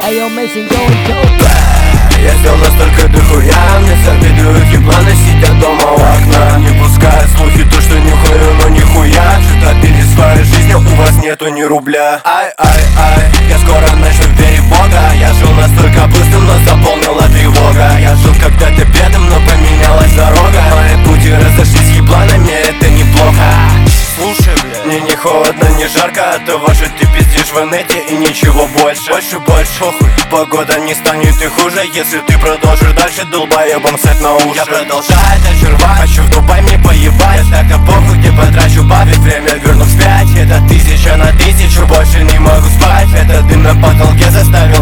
Ayo, Mason, go. Я сделал настолько дохуя, мне завидуют ебланы, сидят дома у окна. Не пускают слухи, то что нюхаю, но нихуя. Что-то перед своей жизнью, у вас нету ни рубля. Ай, я скоро начну верить в Бога. Я жил настолько быстрым, но заполнила тревога. Я жил когда-то бедным, но поменялась дорога. Мои пути разошлись ебланами, это неплохо. Слушай, мне не холодно, не жарко от того, что ты пиздишь в инете и ничего больше. Больше, похуй, погода не станет и хуже, если ты продолжишь дальше долбоебом сать на уши. Я продолжаю очаровать, хочу в Дубай мне поебать. Так-то похуй, где потрачу бабик, время верну вспять. Это 1000 на 1000, больше не могу спать. Это дым на потолке заставил